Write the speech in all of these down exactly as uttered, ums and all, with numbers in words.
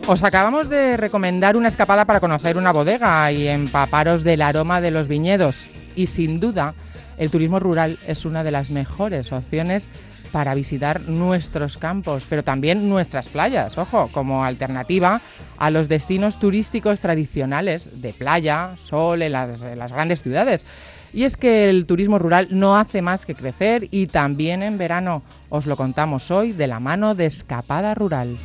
Os acabamos de recomendar una escapada para conocer una bodega y empaparos del aroma de los viñedos. Y sin duda, el turismo rural es una de las mejores opciones para visitar nuestros campos, pero también nuestras playas, ojo, como alternativa a los destinos turísticos tradicionales de playa, sol, en las, en las grandes ciudades. Y es que el turismo rural no hace más que crecer y también en verano. Os lo contamos hoy de la mano de Escapada Rural.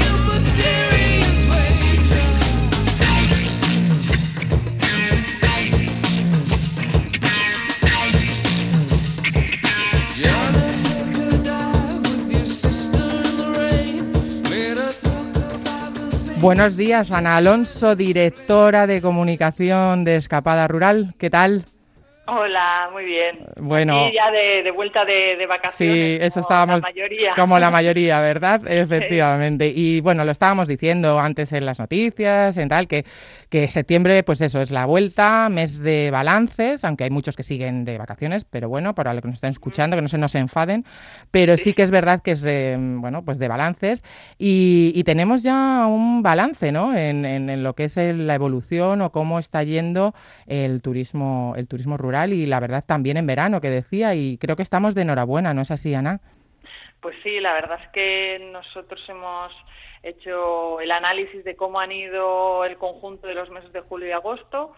Buenos días, Ana Alonso, directora de comunicación de Escapada Rural. ¿Qué tal? Hola, muy bien. Bueno, aquí ya de, de vuelta de, de vacaciones. Sí, eso como estábamos. La mayoría. Como la mayoría, ¿verdad? Efectivamente. Y bueno, lo estábamos diciendo antes en las noticias, en tal, que, que septiembre, pues eso, es la vuelta, mes de balances, aunque hay muchos que siguen de vacaciones, pero bueno, para los que nos estén escuchando, que no se nos enfaden, pero sí, sí que es verdad que es, eh, bueno, pues de balances. Y, y tenemos ya un balance, ¿no? En, en, en lo que es el, la evolución o cómo está yendo el turismo, el turismo rural. Y la verdad también en verano, que decía, y creo que estamos de enhorabuena, ¿no es así, Ana? Pues sí, la verdad es que nosotros hemos hecho el análisis de cómo han ido el conjunto de los meses de julio y agosto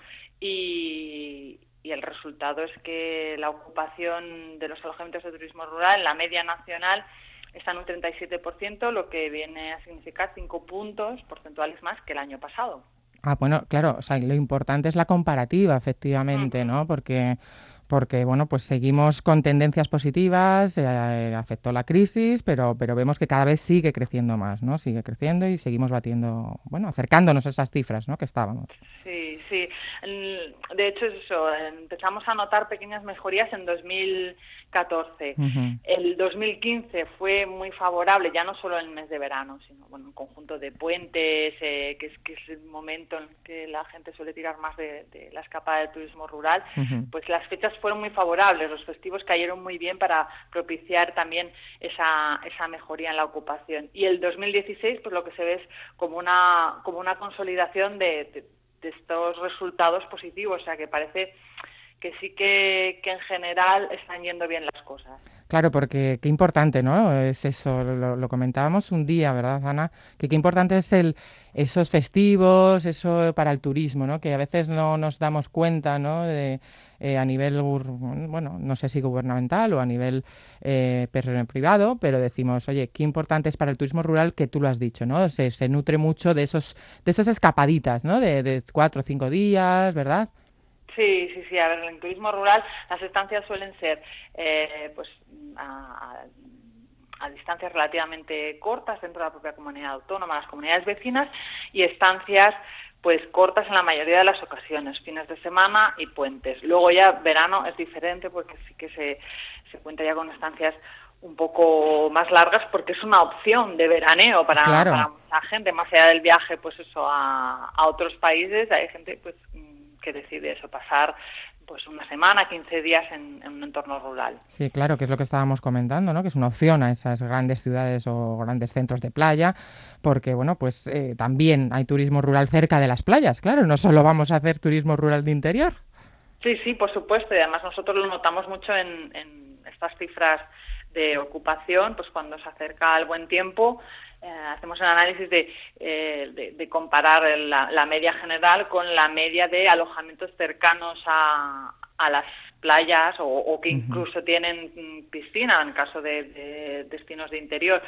y, y el resultado es que la ocupación de los alojamientos de turismo rural, la media nacional, está en un treinta y siete por ciento, lo que viene a significar cinco puntos porcentuales más que el año pasado. Ah, bueno, claro, o sea, lo importante es la comparativa, efectivamente, ¿no? Porque, porque bueno, pues seguimos con tendencias positivas, eh, afectó la crisis, pero, pero vemos que cada vez sigue creciendo más, ¿no? Sigue creciendo y seguimos batiendo, bueno, acercándonos a esas cifras, ¿no? Que estábamos. Sí, sí. De hecho, es eso, empezamos a notar pequeñas mejorías en dos mil catorce. Uh-huh. El dos mil quince fue muy favorable, ya no solo en el mes de verano, sino bueno, un conjunto de puentes, eh, que, es, que es el momento en que la gente suele tirar más de, de la escapada del turismo rural. Uh-huh. Pues las fechas fueron muy favorables, los festivos cayeron muy bien para propiciar también esa, esa mejoría en la ocupación. Y el dos mil dieciséis, pues lo que se ve es como una, como una consolidación de, de, de estos resultados positivos, o sea que parece que sí que, que en general están yendo bien las cosas. Claro, porque qué importante, ¿no? Es eso, lo, lo comentábamos un día, ¿verdad, Ana? Que qué importante es el esos festivos, eso para el turismo, ¿no? Que a veces no nos damos cuenta, ¿no? De, eh, a nivel, bueno, no sé si gubernamental o a nivel eh, privado, pero decimos, oye, qué importante es para el turismo rural, que tú lo has dicho, ¿no? Se, se nutre mucho de esos, de esas escapaditas, ¿no? De, de cuatro o cinco días, ¿verdad? Sí, sí, sí. A ver, en el turismo rural las estancias suelen ser, eh, pues, a, a distancias relativamente cortas dentro de la propia comunidad autónoma, las comunidades vecinas, y estancias, pues, cortas en la mayoría de las ocasiones, fines de semana y puentes. Luego ya verano es diferente porque sí que se, se cuenta ya con estancias un poco más largas porque es una opción de veraneo para, claro. para mucha gente, más allá del viaje, pues eso, a, a otros países. Hay gente, pues, que decide eso, pasar pues una semana, quince días en, en un entorno rural. Sí, claro, que es lo que estábamos comentando, ¿no? Que es una opción a esas grandes ciudades o grandes centros de playa, porque, bueno, pues eh, también hay turismo rural cerca de las playas, claro, no solo vamos a hacer turismo rural de interior. Sí, sí, por supuesto, y además nosotros lo notamos mucho en, en estas cifras de ocupación, pues cuando se acerca el buen tiempo, Eh, hacemos el análisis de, eh, de, de comparar la, la media general con la media de alojamientos cercanos a, a las playas o, o que incluso uh-huh. tienen piscina en caso de, de destinos de interior,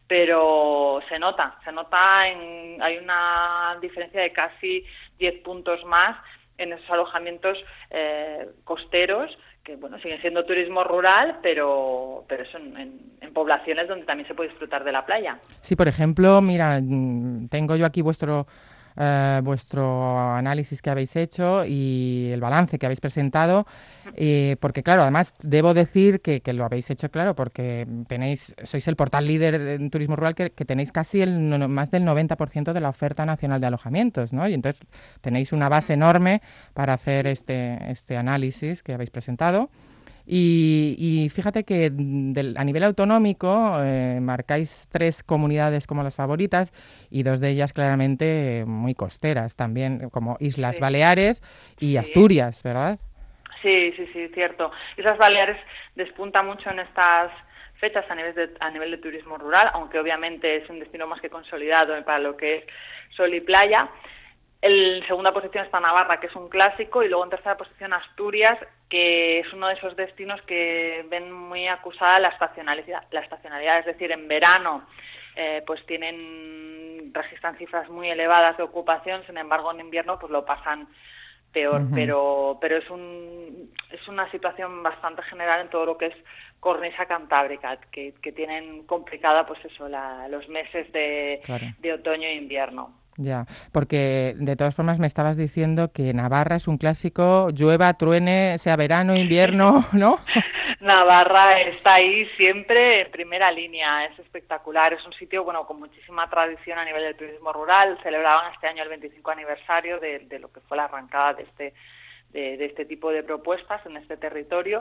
pero se nota, se nota, en, hay una diferencia de casi diez puntos más en esos alojamientos eh, costeros, que bueno, siguen siendo turismo rural, pero pero son en, en poblaciones donde también se puede disfrutar de la playa. Sí, por ejemplo, mira, tengo yo aquí vuestro eh, vuestro análisis que habéis hecho y el balance que habéis presentado, eh, porque claro, además debo decir que, que lo habéis hecho, claro, porque tenéis, sois el portal líder en turismo rural que, que tenéis casi el más del noventa por ciento de la oferta nacional de alojamientos, ¿no? Y entonces tenéis una base enorme para hacer este, este análisis que habéis presentado. Y, y fíjate que del, a nivel autonómico eh, marcáis tres comunidades como las favoritas y dos de ellas claramente muy costeras también, como Islas Sí, Baleares y sí, Asturias, ¿verdad? sí, sí, sí, cierto. Islas Baleares despunta mucho en estas fechas a nivel de, a nivel de turismo rural, aunque obviamente es un destino más que consolidado para lo que es sol y playa. En segunda posición está Navarra, que es un clásico, y luego en tercera posición Asturias, que es uno de esos destinos que ven muy acusada la estacionalidad, la estacionalidad, es decir, en verano eh, pues tienen, registran cifras muy elevadas de ocupación, sin embargo en invierno pues lo pasan peor, Ujú. pero pero es un es una situación bastante general en todo lo que es cornisa cantábrica, que, que tienen complicada pues eso, la, los meses de, Claro. de otoño e invierno. Ya, porque de todas formas me estabas diciendo que Navarra es un clásico, llueva, truene, sea verano, invierno, ¿no? Navarra está ahí siempre en primera línea, es espectacular, es un sitio bueno con muchísima tradición a nivel del turismo rural. Celebraban este año el veinticinco aniversario de, de lo que fue la arrancada de este de, de este tipo de propuestas en este territorio.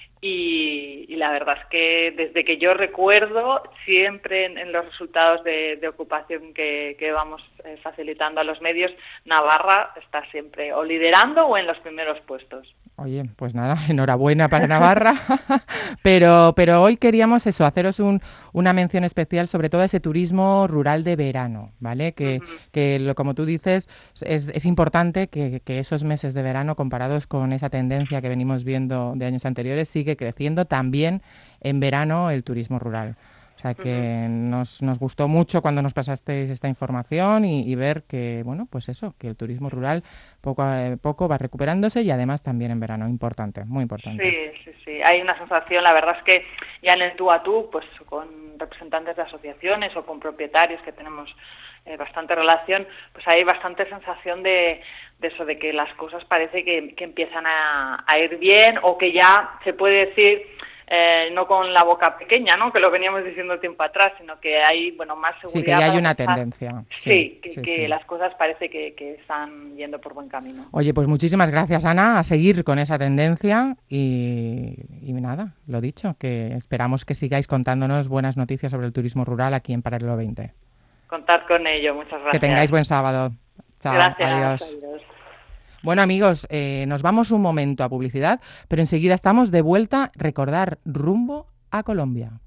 Y, y la verdad es que desde que yo recuerdo, siempre en, en los resultados de, de ocupación que, que vamos eh, facilitando a los medios, Navarra está siempre o liderando o en los primeros puestos. Oye, pues nada, enhorabuena para Navarra, pero, pero hoy queríamos eso, haceros un, una mención especial sobre todo a ese turismo rural de verano, ¿vale? Que, Uh-huh. que lo, como tú dices, es, es importante que, que esos meses de verano, comparados con esa tendencia que venimos viendo de años anteriores, sigue creciendo también en verano el turismo rural. O sea Uh-huh. que nos, nos gustó mucho cuando nos pasasteis esta información y, y ver que, bueno, pues eso, que el turismo rural poco a poco va recuperándose y además también en verano. Importante, muy importante. Sí, sí, sí. Hay una sensación, la verdad es que ya en el tú a tú, pues con representantes de asociaciones o con propietarios que tenemos eh, bastante relación, pues hay bastante sensación de, de eso, de que las cosas parece que, que empiezan a, a ir bien o que ya se puede decir... Eh, no con la boca pequeña, ¿no? Que lo veníamos diciendo tiempo atrás, sino que hay, bueno, más Sí, que seguridad ya hay para una pensar. tendencia. Sí, Sí, que, sí, que sí. las cosas parece que, que están yendo por buen camino. Oye, pues muchísimas gracias, Ana, a seguir con esa tendencia y, y nada, lo dicho, que esperamos que sigáis contándonos buenas noticias sobre el turismo rural aquí en Paralelo veinte. Contar con ello, muchas Que tengáis gracias. buen sábado. Chao, Gracias, adiós. adiós. Bueno, amigos, eh, nos vamos un momento a publicidad, pero enseguida estamos de vuelta. Recordar rumbo a Colombia.